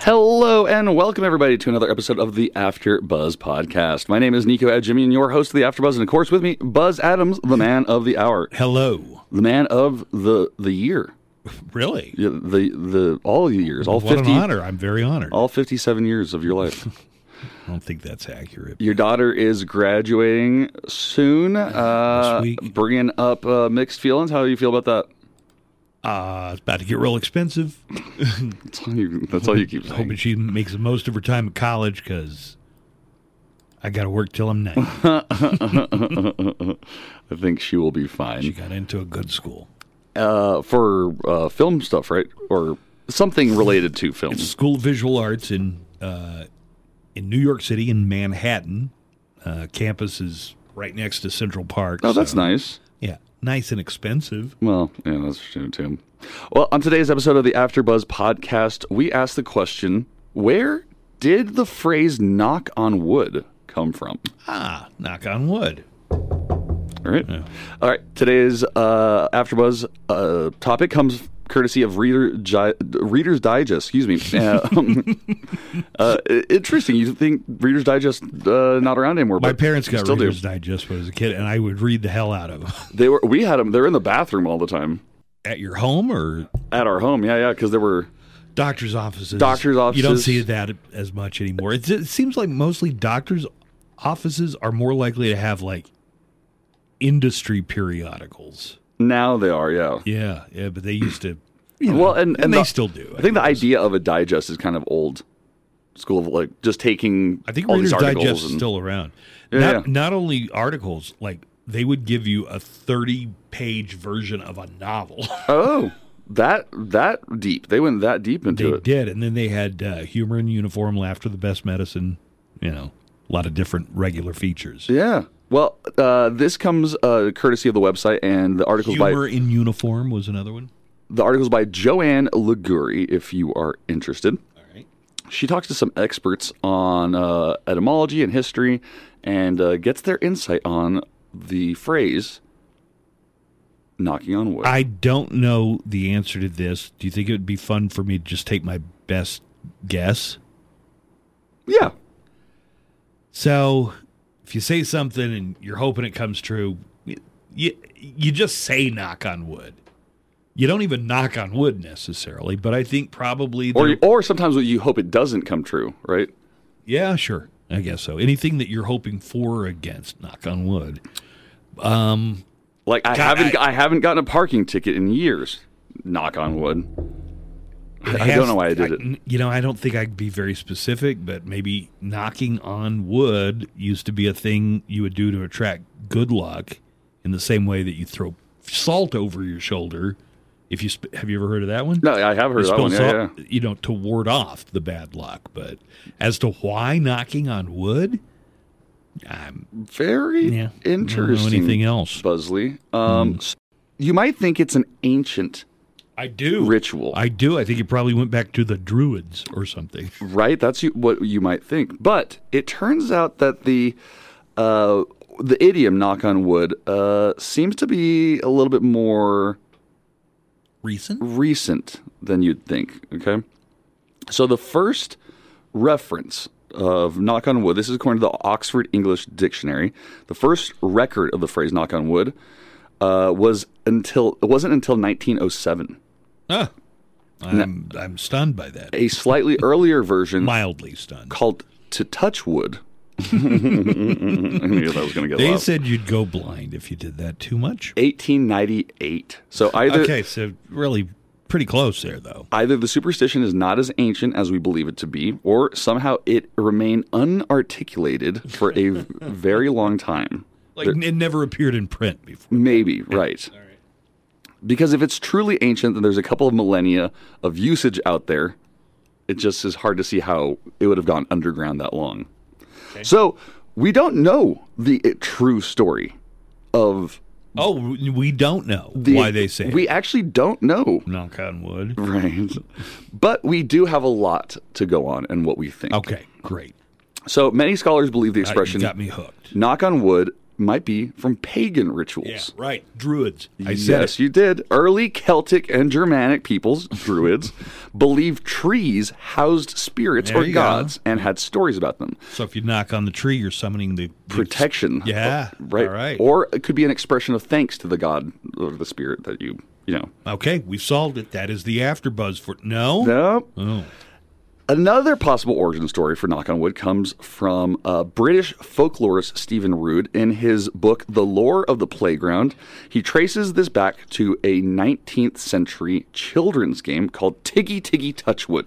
Hello and welcome everybody to another episode of the After Buzz podcast. My name is Nico Adjemi and your host of the After Buzz, and of course with me, Buzz Adams, the man of the hour. Hello. The man of the year. Really? Yeah, the all the years, all what 50. An honor. I'm very honored. All 57 years of your life. I don't think that's accurate. Your daughter is graduating soon. This week. Bringing up mixed feelings. How do you feel about that? It's about to get real expensive. That's all you keep saying. Hoping she makes the most of her time at college because I got to work till I'm 90. I think she will be fine. She got into a good school. For film stuff, right? Or something related to film. It's a School of Visual Arts in New York City, in Manhattan. Campus is right next to Central Park. Oh, that's nice. Yeah, nice and expensive. Well, yeah, that's true, too. Well, on today's episode of the AfterBuzz podcast, we asked the question, where did the phrase knock on wood come from? Knock on wood. All right. Yeah. All right. Today's AfterBuzz topic comes courtesy of Reader's Digest. Excuse me. Interesting. You think Reader's Digest not around anymore? My parents got still Reader's do. Digest when I was a kid, and I would read the hell out of them. We had them. They're in the bathroom all the time. At your home or At our home? Yeah, because there were doctor's offices? Doctor's offices. You don't see that as much anymore. It seems like mostly doctor's offices are more likely to have like industry periodicals. Now they are. Yeah. Yeah, but they used to. Well, and they still do. I think the idea of a digest is kind of old school of like just taking. I think all Reader's these articles Digest is still around. Yeah, Not only articles, like they would give you a 30-page version of a novel. Oh, that deep. They went that deep into it. They did, and then they had humor in uniform, laughter the best medicine. A lot of different regular features. Yeah. Well, this comes courtesy of the website, and the articles Humor in uniform was another one. The article's by Joanne Liguri, if you are interested. All right. She talks to some experts on etymology and history and gets their insight on the phrase knocking on wood. I don't know the answer to this. Do you think it would be fun for me to just take my best guess? Yeah. So if you say something and you're hoping it comes true, you just say knock on wood. You don't even knock on wood necessarily, but I think probably... Or sometimes you hope it doesn't come true, right? Yeah, sure. I guess so. Anything that you're hoping for or against, knock on wood. Like I haven't gotten a parking ticket in years. Knock on wood. I don't know why I did it. I don't think I'd be very specific, but maybe knocking on wood used to be a thing you would do to attract good luck in the same way that you throw salt over your shoulder. Have you ever heard of that one? No, I have heard of that one. Yeah. To ward off the bad luck. But as to why knocking on wood, I'm very interesting. I don't know anything else, Buzzley. You might think it's an ancient. I do. Ritual. I do. I think it probably went back to the Druids or something. Right. That's what you might think. But it turns out that the idiom knock on wood seems to be a little bit more recent than you'd think. Okay. So the first reference of knock on wood, this is according to the Oxford English Dictionary, the first record of the phrase knock on wood wasn't until 1907. I'm stunned by that. A slightly earlier version, mildly stunned, called to touch wood. I knew that was going to get They loud. said you'd go blind if you did that too much. 1898. So really pretty close there, though. Either the superstition is not as ancient as we believe it to be, or somehow it remained unarticulated for a very long time. It never appeared in print before. Maybe, right. All right. Because if it's truly ancient, then there's a couple of millennia of usage out there. It just is hard to see how it would have gone underground that long. Okay. So we don't know the true story of... Oh, we don't know why they say we actually don't know. Knock on wood. Right. But we do have a lot to go on and what we think. Okay, great. So many scholars believe the expression you got me hooked. Knock on wood might be from pagan rituals. Yeah, right. Druids. I said Yes, you did. Early Celtic and Germanic peoples, Druids, believed trees housed spirits There or you go. gods and had stories about them. So if you knock on the tree, you're summoning the Protection. Yeah. Right. All right. Or it could be an expression of thanks to the god or the spirit that you know. Okay, we've solved it. That is the afterbuzz for no. No. Oh. Another possible origin story for Knock on Wood comes from British folklorist Stephen Rood. In his book, The Lore of the Playground, he traces this back to a 19th century children's game called Tiggy Tiggy Touchwood.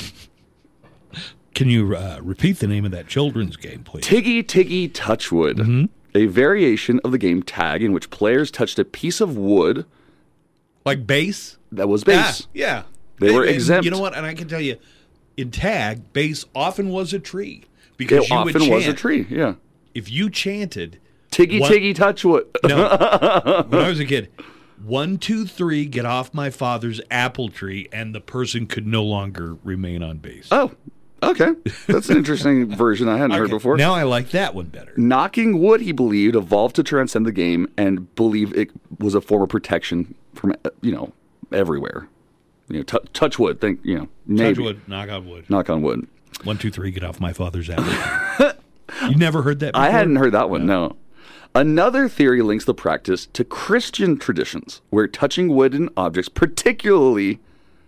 Can you repeat the name of that children's game, please? Tiggy Tiggy Touchwood, a variation of the game tag in which players touched a piece of wood Like base? that was base. Yeah. They were And exempt. You know what? And I can tell you, in tag, base often was a tree. Because It you would often was a chant. tree, yeah. If you chanted, Tiggy What? Tiggy Touchwood. no, when I was a kid, 1, 2, 3, get off my father's apple tree, and the person could no longer remain on base. Oh, okay. That's an interesting version I hadn't heard Okay, before. Now I like that one better. Knocking wood, he believed, evolved to transcend the game and believed it was a form of protection from, everywhere. Touch wood, maybe. Touch wood, knock on wood. Knock on wood. 1, 2, 3, get off my father's apple. You never heard that before? I hadn't heard that one, no. Another theory links the practice to Christian traditions, where touching wood and objects, particularly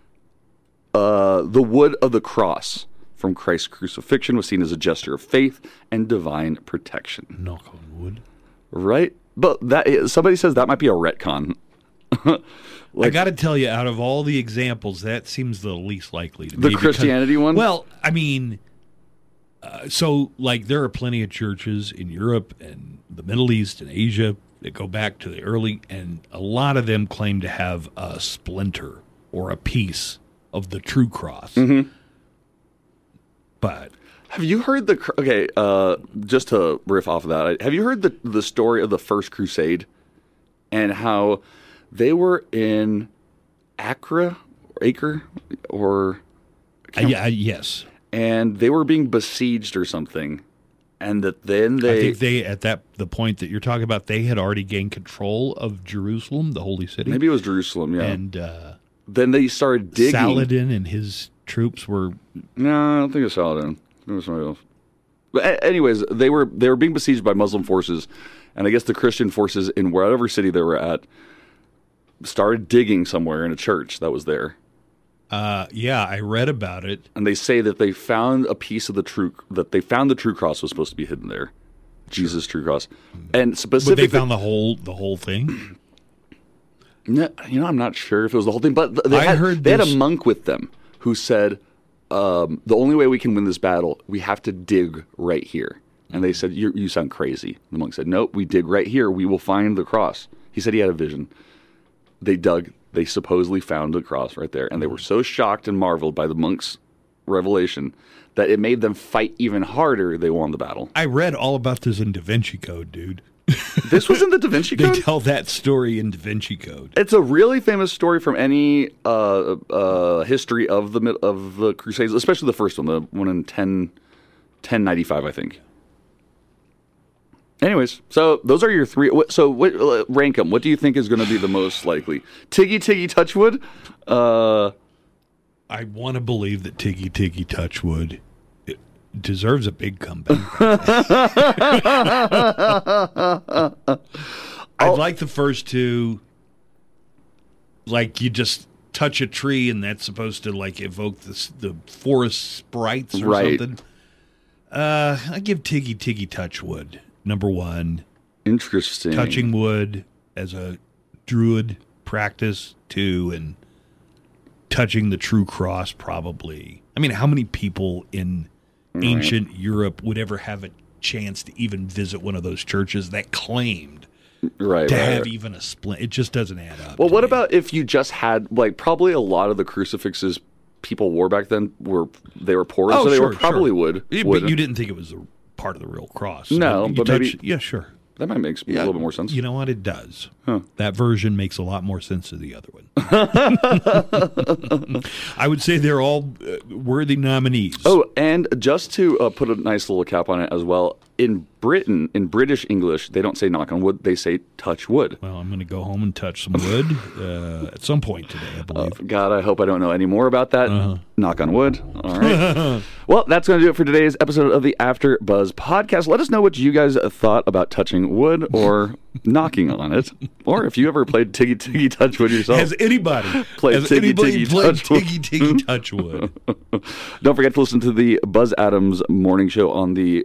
the wood of the cross from Christ's crucifixion, was seen as a gesture of faith and divine protection. Knock on wood. Right? But somebody says that might be a retcon. I got to tell you, out of all the examples, that seems the least likely to The me. Christianity one? Well, I mean, there are plenty of churches in Europe and the Middle East and Asia that go back to the early, and a lot of them claim to have a splinter or a piece of the true cross. Mm-hmm. But Have you heard just to riff off of that, have you heard the story of the First Crusade and how they were in Acre, yes, and they were being besieged or something, and that then I think the point that you're talking about, they had already gained control of Jerusalem, the holy city. maybe it was Jerusalem, yeah. And then they started digging. Saladin and his troops were. No, I don't think it was Saladin. It was somebody else. But anyways, they were being besieged by Muslim forces, and I guess the Christian forces in whatever city they were at started digging somewhere in a church that was there. I read about it. And they say that they found a piece of the true cross was supposed to be hidden there. Jesus' true cross. And But specifically, they found the whole thing. no, I'm not sure if it was the whole thing, but they I had heard a this- monk with them who said, the only way we can win this battle, we have to dig right here. And they said, you sound crazy. The monk said, nope, we dig right here. We will find the cross. He said he had a vision. They dug. They supposedly found the cross right there. And they were so shocked and marveled by the monk's revelation that it made them fight even harder. They won the battle. I read all about this in Da Vinci Code, dude. This was in the Da Vinci They Code? tell that story in Da Vinci Code. It's a really famous story from any history of the Crusades, especially the first one, the one in 1095, I think. Anyways, so those are your three. So rank them. What do you think is going to be the most likely? Tiggy Tiggy Touchwood? I want to believe that Tiggy Tiggy Touchwood deserves a big comeback. I'd like the first two. Like you just touch a tree and that's supposed to like evoke the forest sprites or Right. something. I give Tiggy Tiggy Touchwood number one. Interesting. Touching wood as a druid practice 2, and touching the true cross probably. I mean, how many people in ancient Europe would ever have a chance to even visit one of those churches that claimed Right. to right, have right. even a splint? It just doesn't add up. Well, to what me. about if you just had, like, probably a lot of the crucifixes people wore back then were porous, so they were probably wood. But wooden. you didn't think it was a part of the real cross. No, You but maybe- yeah, sure. That might make a little bit more sense. You know what? It does. That version makes a lot more sense than the other one. I would say they're all worthy nominees. Oh, and just to put a nice little cap on it as well, in Britain, in British English, they don't say knock on wood, they say touch wood. Well, I'm going to go home and touch some wood at some point today, I believe. God, I hope I don't know any more about that. Knock on wood. All right. Well, that's going to do it for today's episode of the After Buzz podcast. Let us know what you guys thought about touching wood or knocking on it, or if you ever played Tiggy Tiggy Touch Wood yourself. Has anybody played Tiggy Tiggy Touch Wood? Tiggy Tiggy Touch Wood? Don't forget to listen to the Buzz Adams morning show on the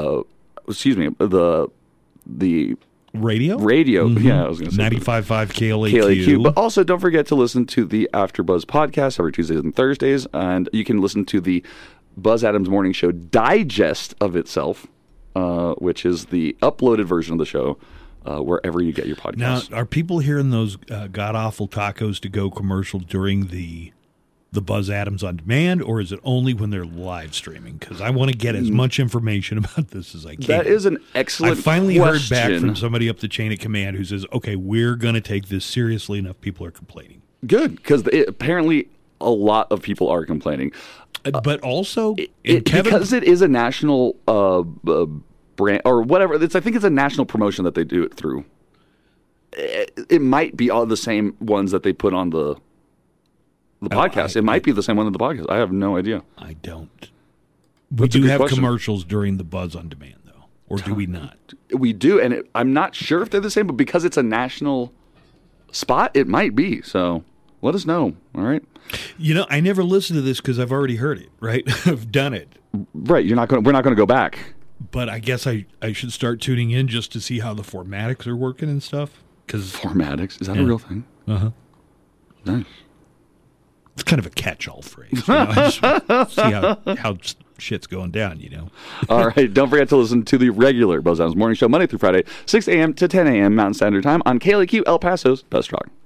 the radio. Yeah, I was going to say 95.5 KLAQ. KLAQ. But also, don't forget to listen to the After Buzz podcast every Tuesdays and Thursdays, and you can listen to the Buzz Adams morning show digest of itself, which is the uploaded version of the show. Wherever you get your podcasts. Now, are people hearing those god-awful tacos to go commercial during the Buzz Adams On Demand, or is it only when they're live streaming? Because I want to get as much information about this as I can. That is an excellent I finally question. heard back from somebody up the chain of command who says, okay, we're going to take this seriously enough. People are complaining. Good, because apparently a lot of people are complaining. But also, because it is a national brand or whatever. I think it's a national promotion that they do it through. It might be all the same ones that they put on the podcast. It might be the same one on the podcast. I have no idea. I don't. We do have commercials during the Buzz On Demand, though, or do we not? We do, and I'm not sure if they're the same, but because it's a national spot, it might be. So let us know. All right. You know, I never listened to this because I've already heard it. Right, I've done it. Right. We're not going to go back. But I guess I should start tuning in just to see how the formatics are working and stuff. Formatics? Is that a real thing? Uh-huh. Nice. It's kind of a catch-all phrase. You know? I just see how shit's going down, you know. All right. Don't forget to listen to the regular Buzz Adams Morning Show Monday through Friday, 6 a.m. to 10 a.m. Mountain Standard Time on KLAQ El Paso's Best Rock.